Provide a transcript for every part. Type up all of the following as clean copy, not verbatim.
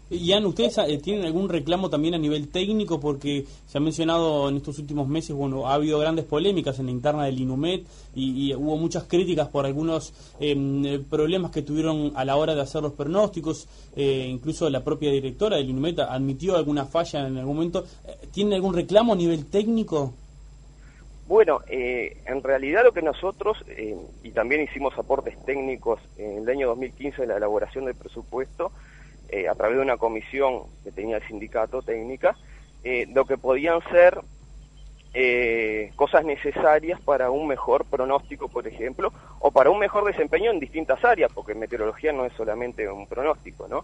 Ian, ¿ustedes tienen algún reclamo también a nivel técnico? Porque se ha mencionado en estos últimos meses, bueno, ha habido grandes polémicas en la interna del INUMED y hubo muchas críticas por algunos problemas que tuvieron a la hora de hacer los pronósticos. Incluso la propia directora del INUMED admitió alguna falla en algún momento. ¿Tienen algún reclamo a nivel técnico? Bueno, en realidad lo que nosotros, y también hicimos aportes técnicos en el año 2015 en la elaboración del presupuesto, a través de una comisión que tenía el sindicato técnica, lo que podían ser cosas necesarias para un mejor pronóstico, por ejemplo, o para un mejor desempeño en distintas áreas, porque meteorología no es solamente un pronóstico, ¿no?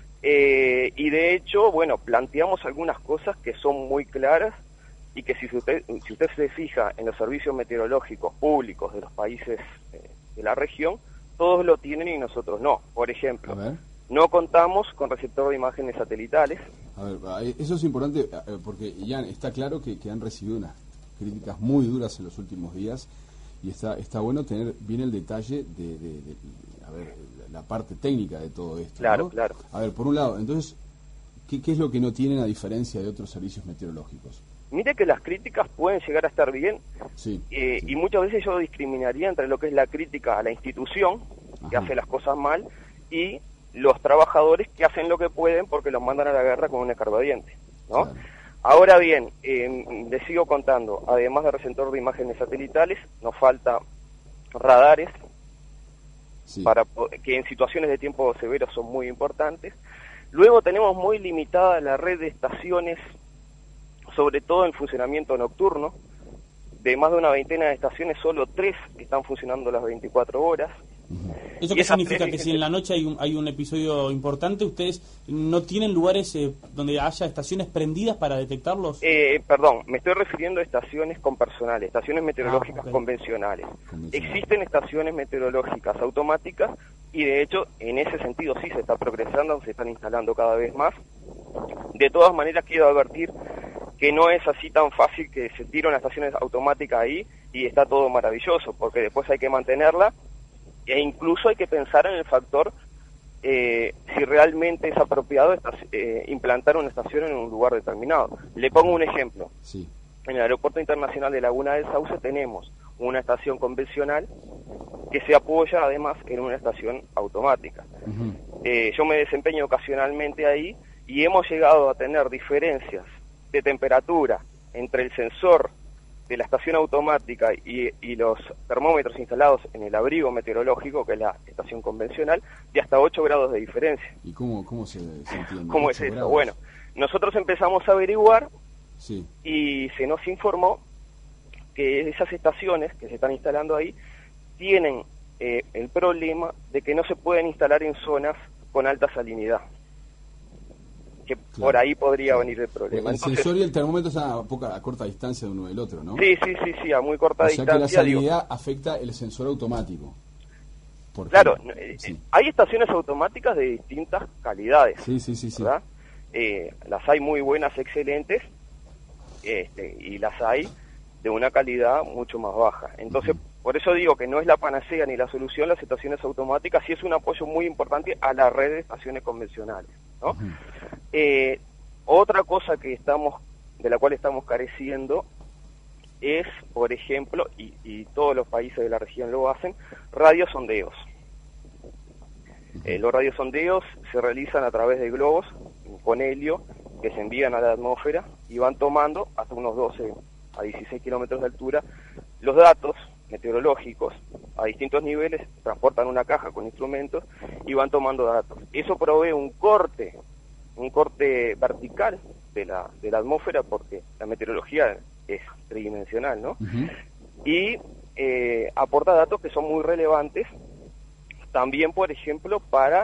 Y de hecho, bueno, planteamos algunas cosas que son muy claras y que si usted se fija en los servicios meteorológicos públicos de los países de la región, todos lo tienen y nosotros no. Por ejemplo, no contamos con receptor de imágenes satelitales. A ver, eso es importante porque ya está claro que han recibido unas críticas muy duras en los últimos días y está bueno tener bien el detalle de a ver, la parte técnica de todo esto. Claro, ¿no? claro. A ver, por un lado, entonces, ¿qué es lo que no tienen a diferencia de otros servicios meteorológicos? Mire que las críticas pueden llegar a estar bien, sí. Y muchas veces yo discriminaría entre lo que es la crítica a la institución, que hace las cosas mal, y los trabajadores que hacen lo que pueden porque los mandan a la guerra con un escarbadiente, ¿no? Claro. Ahora bien, les sigo contando, además de receptor de imágenes satelitales, nos falta radares, para que en situaciones de tiempo severo son muy importantes. Luego tenemos muy limitada la red de estaciones, sobre todo en funcionamiento nocturno. De más de una veintena de estaciones, solo 3 están funcionando las 24 horas. ¿Eso qué significa? ¿Que si en la noche hay un episodio importante, ustedes no tienen lugares donde haya estaciones prendidas para detectarlos? Perdón, me estoy refiriendo a estaciones con personal, estaciones meteorológicas convencionales. Existen estaciones meteorológicas automáticas y de hecho en ese sentido sí se está progresando, se están instalando cada vez más. De todas maneras quiero advertir que no es así tan fácil que se tire una estación automática ahí y está todo maravilloso, porque después hay que mantenerla e incluso hay que pensar en el factor si realmente es apropiado implantar una estación en un lugar determinado. Le pongo un ejemplo. Sí. En el Aeropuerto Internacional de Laguna del Sauce tenemos una estación convencional que se apoya además en una estación automática. Yo me desempeño ocasionalmente ahí y hemos llegado a tener diferencias de temperatura entre el sensor de la estación automática y los termómetros instalados en el abrigo meteorológico, que es la estación convencional, de hasta 8 grados de diferencia. ¿Y cómo se entiende? ¿Cómo es eso? Bueno, nosotros empezamos a averiguar y se nos informó que esas estaciones que se están instalando ahí tienen el problema de que no se pueden instalar en zonas con alta salinidad. Que por ahí podría venir el problema. El sensor y el termómetro están a corta distancia de uno del otro, ¿no? Sí, a muy corta distancia. O sea que la salinidad afecta el sensor automático. Claro, hay estaciones automáticas de distintas calidades. Sí. ¿Verdad? Las hay muy buenas, excelentes, y las hay de una calidad mucho más baja. Entonces, por eso digo que no es la panacea ni la solución las estaciones automáticas, sí es un apoyo muy importante a la red de estaciones convencionales, ¿no? Otra cosa de la cual estamos careciendo es, por ejemplo, y todos los países de la región lo hacen, radiosondeos. Los radiosondeos se realizan a través de globos con helio que se envían a la atmósfera y van tomando hasta unos 12 a 16 kilómetros de altura los datos meteorológicos a distintos niveles, transportan una caja con instrumentos y van tomando datos. Eso provee un corte vertical de la atmósfera, porque la meteorología es tridimensional, ¿no? Y aporta datos que son muy relevantes también, por ejemplo, para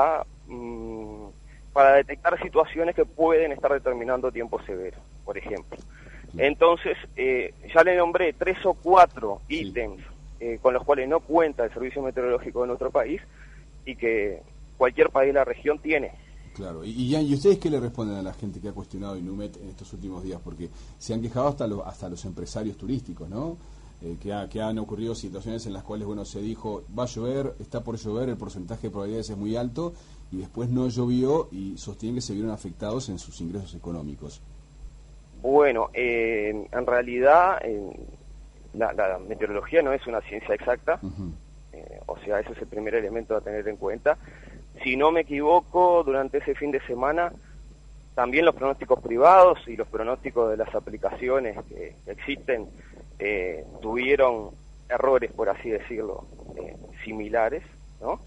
detectar situaciones que pueden estar determinando tiempo severo, por ejemplo. Entonces, ya le nombré 3 o 4 ítems con los cuales no cuenta el servicio meteorológico de nuestro país y que cualquier país de la región tiene. Claro, ¿y ustedes qué le responden a la gente que ha cuestionado INUMED en estos últimos días? Porque se han quejado hasta los empresarios turísticos, ¿no? Que han ocurrido situaciones en las cuales, bueno, se dijo, va a llover, está por llover, el porcentaje de probabilidades es muy alto, y después no llovió y sostienen que se vieron afectados en sus ingresos económicos. Bueno, en realidad la meteorología no es una ciencia exacta, o sea, ese es el primer elemento a tener en cuenta. Si no me equivoco, durante ese fin de semana, también los pronósticos privados y los pronósticos de las aplicaciones que existen tuvieron errores, por así decirlo, similares, ¿no?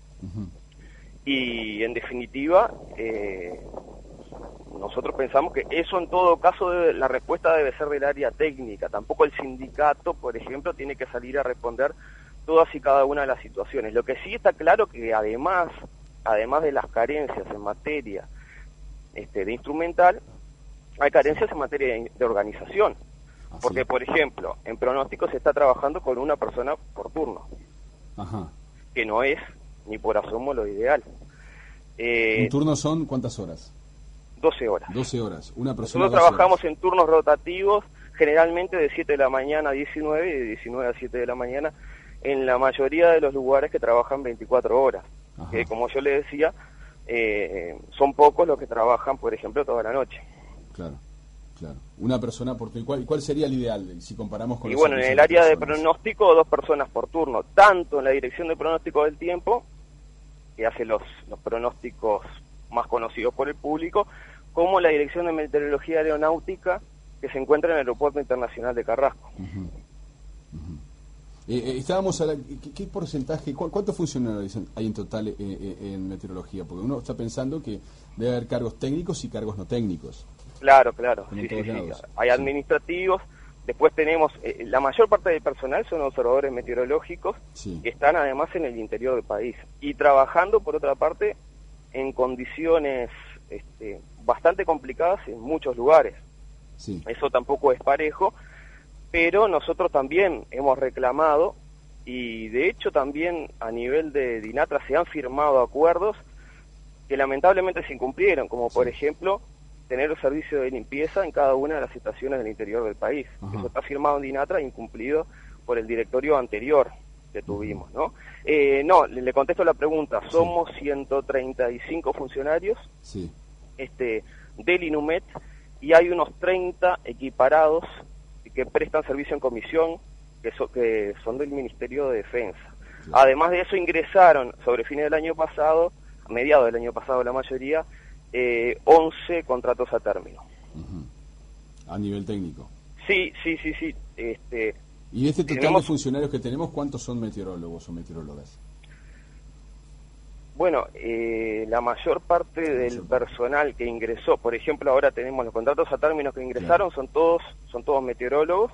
Y en definitiva, nosotros pensamos que eso en todo caso la respuesta debe ser del área técnica. Tampoco el sindicato, por ejemplo, tiene que salir a responder todas y cada una de las situaciones. Lo que sí está claro que además de las carencias en materia de instrumental, hay carencias en materia de organización. Porque, por ejemplo, en pronóstico se está trabajando con una persona por turno, que no es ni por asomo lo ideal. ¿Un turno son cuántas horas? 12 horas. 12 horas. Una persona. Nosotros trabajamos en turnos rotativos, generalmente de 7 de la mañana a 19 y de 19 a 7 de la mañana, en la mayoría de los lugares que trabajan 24 horas. Que, como yo le decía, son pocos los que trabajan, por ejemplo, toda la noche. Claro. Una persona por turno. ¿Y cuál sería el ideal si comparamos con los bueno, en el área de pronóstico, 2 personas por turno, tanto en la dirección de pronóstico del tiempo, que hace los pronósticos más conocidos por el público, como la Dirección de Meteorología Aeronáutica, que se encuentra en el Aeropuerto Internacional de Carrasco. Estábamos ¿qué porcentaje, cuántos funcionarios hay en total en meteorología? Porque uno está pensando que debe haber cargos técnicos y cargos no técnicos. Claro, sí. Hay administrativos, después tenemos, la mayor parte del personal son observadores meteorológicos, que están además en el interior del país, y trabajando, por otra parte, en condiciones bastante complicadas en muchos lugares. Eso tampoco es parejo, pero nosotros también hemos reclamado, y de hecho también a nivel de DINATRA se han firmado acuerdos que lamentablemente se incumplieron, como por ejemplo tener el servicio de limpieza en cada una de las estaciones del interior del país. Eso está firmado en DINATRA e incumplido por el directorio anterior que tuvimos, ¿no? No, le contesto la pregunta. Somos 135 funcionarios del INUMET, y hay unos 30 equiparados que prestan servicio en comisión, que son del Ministerio de Defensa. Además de eso, ingresaron sobre fines del año pasado, a mediados del año pasado la mayoría, 11 contratos a término. A nivel técnico. Sí. ¿Y de este total de funcionarios que tenemos, cuántos son meteorólogos o meteorólogas? Bueno, la mayor parte del personal que ingresó, por ejemplo, ahora tenemos los contratos a términos que ingresaron, son todos meteorólogos,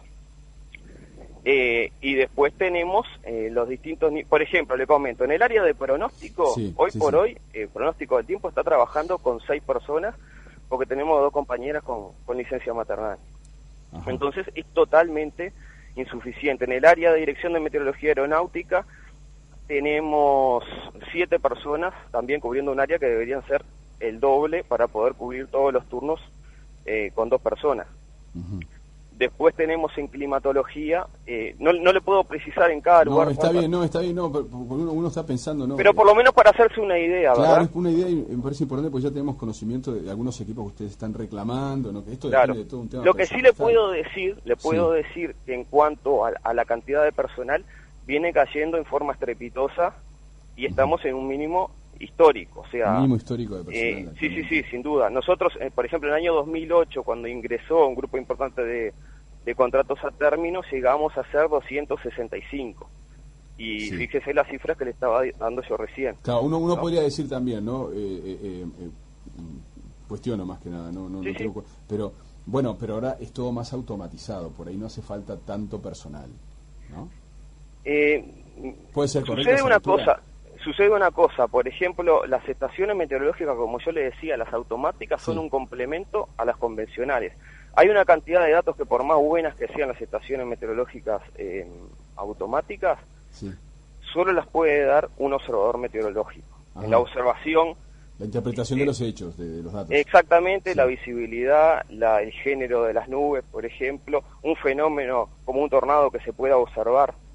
y después tenemos los distintos, por ejemplo, le comento, en el área de pronóstico, hoy, el pronóstico del tiempo está trabajando con 6 personas, porque tenemos 2 compañeras con licencia maternal. Entonces es totalmente insuficiente. En el área de dirección de meteorología aeronáutica tenemos 7 personas también cubriendo un área que deberían ser el doble para poder cubrir todos los turnos con 2 personas. Después tenemos en climatología, no le puedo precisar en cada lugar. Está bien, porque uno está pensando, pero por lo menos para hacerse una idea, claro, ¿verdad? Es una idea, y me parece importante porque ya tenemos conocimiento de algunos equipos que ustedes están reclamando, ¿no? Que esto depende de todo un tema. Lo que sí le puedo decir que en cuanto a la cantidad de personal, viene cayendo en forma estrepitosa y estamos en un mínimo histórico, o sea, mínimo histórico de personal. Sí, sin duda. Nosotros, por ejemplo, en el año 2008, cuando ingresó un grupo importante de contratos a término, llegamos a ser 265. Y fíjese las cifras que le estaba dando yo recién. Claro, uno podría decir también, ¿no? Cuestiono más que nada, no tengo, pero bueno, pero ahora es todo más automatizado, por ahí no hace falta tanto personal, ¿no? Puede ser correcto. Sucede una cosa, por ejemplo, las estaciones meteorológicas, como yo le decía, las automáticas son un complemento a las convencionales. Hay una cantidad de datos que, por más buenas que sean las estaciones meteorológicas automáticas, solo las puede dar un observador meteorológico. En la observación, la interpretación de los hechos, de los datos. Exactamente, la visibilidad, el género de las nubes, por ejemplo, un fenómeno como un tornado que se pueda observar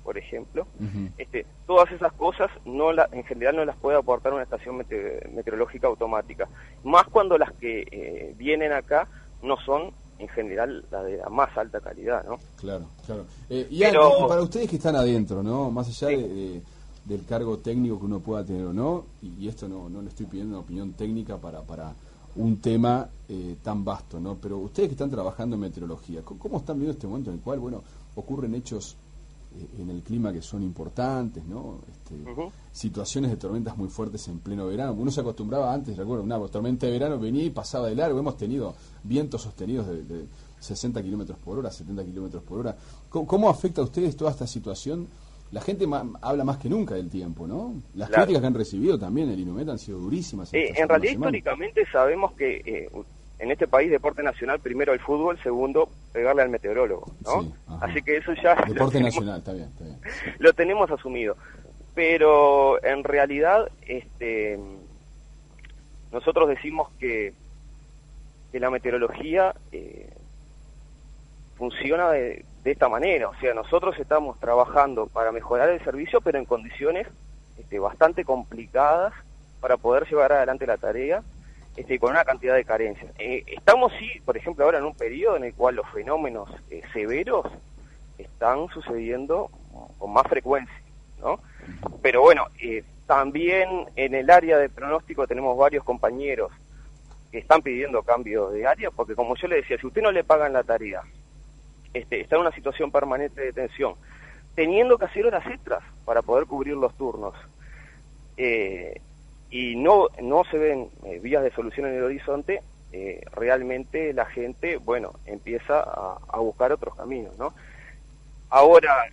por ejemplo. Todas esas cosas en general no las puede aportar una estación meteorológica automática, más cuando las que vienen acá no son en general la de la más alta calidad, ¿no? Claro. Y para ustedes que están adentro, ¿no? Más allá del cargo técnico que uno pueda tener o no, y esto no le estoy pidiendo una opinión técnica para un tema tan vasto, ¿no? Pero ustedes que están trabajando en meteorología, ¿cómo están viendo este momento en el cual, bueno, ocurren hechos en el clima que son importantes, ¿no? Situaciones de tormentas muy fuertes en pleno verano. Uno se acostumbraba antes, recuerdo, una tormenta de verano venía y pasaba de largo. Hemos tenido vientos sostenidos de 60 kilómetros por hora, 70 kilómetros por hora. ¿Cómo afecta a ustedes toda esta situación? La gente habla más que nunca del tiempo, ¿no? Las críticas que han recibido también el INUMET han sido durísimas. En realidad, históricamente sabemos que en este país, deporte nacional, primero el fútbol, segundo, pegarle al meteorólogo, ¿no? Sí, así que eso ya... Deporte nacional, está bien. Sí. Lo tenemos asumido. Pero en realidad, nosotros decimos que la meteorología funciona de esta manera. O sea, nosotros estamos trabajando para mejorar el servicio, pero en condiciones bastante complicadas para poder llevar adelante la tarea, con una cantidad de carencias. Estamos, sí, por ejemplo, ahora en un periodo en el cual los fenómenos severos están sucediendo con más frecuencia, ¿no? Pero bueno, también en el área de pronóstico tenemos varios compañeros que están pidiendo cambio de área, porque como yo le decía, si usted no le pagan la tarea, está en una situación permanente de tensión, teniendo que hacer horas extras para poder cubrir los turnos, y no se ven vías de solución en el horizonte, realmente la gente, bueno, empieza a buscar otros caminos, ¿no? Ahora,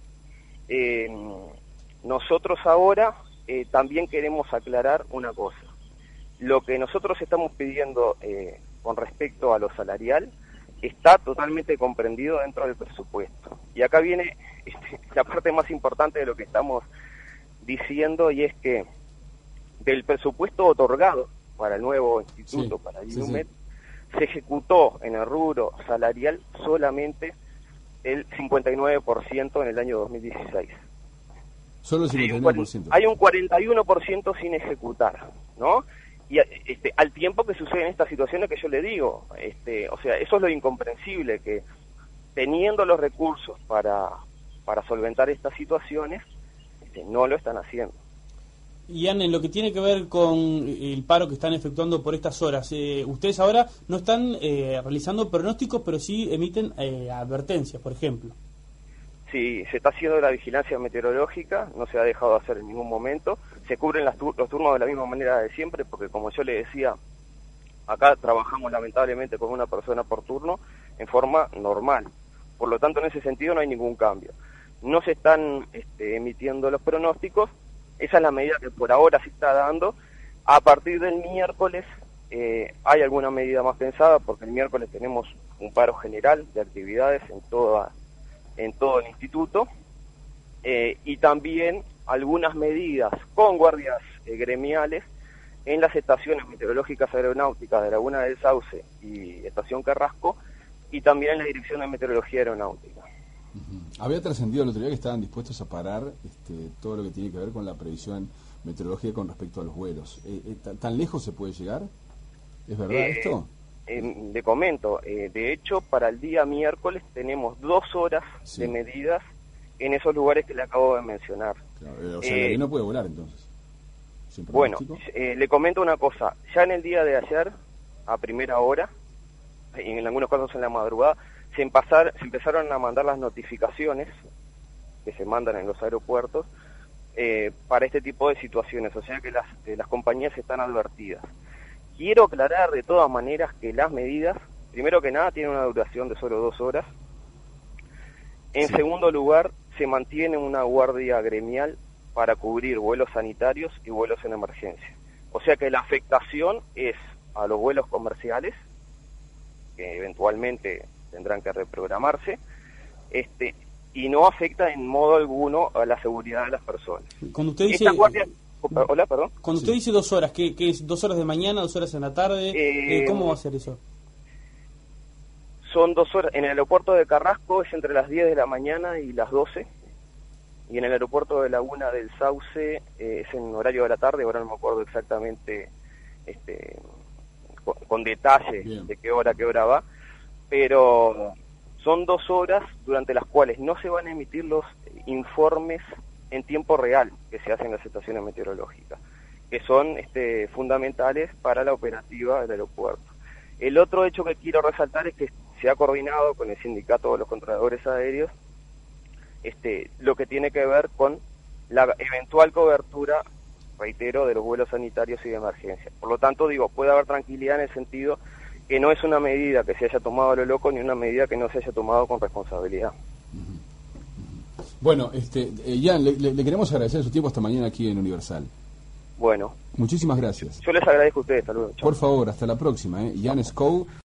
nosotros ahora también queremos aclarar una cosa. Lo que nosotros estamos pidiendo con respecto a lo salarial está totalmente comprendido dentro del presupuesto. Y acá viene la parte más importante de lo que estamos diciendo, y es que del presupuesto otorgado para el nuevo instituto, para el INUMET, se ejecutó en el rubro salarial solamente el 59% en el año 2016. Solo el 59%. Hay un 41% sin ejecutar, ¿no? Y al tiempo que suceden estas situaciones que yo le digo, o sea, eso es lo incomprensible, que teniendo los recursos para solventar estas situaciones, no lo están haciendo. Ian, en lo que tiene que ver con el paro que están efectuando por estas horas, ustedes ahora no están realizando pronósticos, pero sí emiten advertencias, por ejemplo. Sí, se está haciendo la vigilancia meteorológica, no se ha dejado de hacer en ningún momento. Se cubren los turnos de la misma manera de siempre, porque como yo le decía, acá trabajamos lamentablemente con una persona por turno en forma normal. Por lo tanto, en ese sentido no hay ningún cambio. No se están emitiendo los pronósticos. Esa es la medida que por ahora se está dando. A partir del miércoles hay alguna medida más pensada, porque el miércoles tenemos un paro general de actividades en todo el instituto, y también algunas medidas con guardias gremiales en las estaciones meteorológicas aeronáuticas de Laguna del Sauce y Estación Carrasco, y también en la Dirección de Meteorología Aeronáutica. Había trascendido el otro día que estaban dispuestos a parar todo lo que tiene que ver con la previsión meteorológica con respecto a los vuelos. ¿Tan lejos se puede llegar? ¿Es verdad esto? Le comento, de hecho, para el día miércoles tenemos 2 horas de medidas en esos lugares que le acabo de mencionar. Claro, o sea, el avión no puede volar entonces. Bueno, le comento una cosa. Ya en el día de ayer, a primera hora, y en algunos casos en la madrugada, se empezaron a mandar las notificaciones que se mandan en los aeropuertos para este tipo de situaciones, o sea que las compañías están advertidas. Quiero aclarar de todas maneras que las medidas, primero que nada, tienen una duración de solo 2 horas. En segundo lugar, se mantiene una guardia gremial para cubrir vuelos sanitarios y vuelos en emergencia. O sea que la afectación es a los vuelos comerciales, que eventualmente tendrán que reprogramarse, y no afecta en modo alguno a la seguridad de las personas. Cuando usted dice... Hola, perdón. Cuando usted dice 2 horas, ¿qué es? ¿2 horas de mañana, 2 horas en la tarde? ¿Cómo va a ser eso? Son 2 horas. En el aeropuerto de Carrasco es entre las 10 de la mañana y las 12. y en el aeropuerto de Laguna del Sauce es en horario de la tarde, ahora no me acuerdo exactamente con detalle Bien. de qué hora va, pero son 2 horas durante las cuales no se van a emitir los informes en tiempo real que se hacen en las estaciones meteorológicas, que son fundamentales para la operativa del aeropuerto. El otro hecho que quiero resaltar es que se ha coordinado con el sindicato de los controladores aéreos lo que tiene que ver con la eventual cobertura, reitero, de los vuelos sanitarios y de emergencia. Por lo tanto, puede haber tranquilidad en el sentido que no es una medida que se haya tomado a lo loco ni una medida que no se haya tomado con responsabilidad. Bueno, Jan, le queremos agradecer su tiempo esta mañana aquí en Universal. Bueno. Muchísimas gracias. Yo les agradezco a ustedes. Saludos. Chau. Por favor, hasta la próxima. Jan Skou.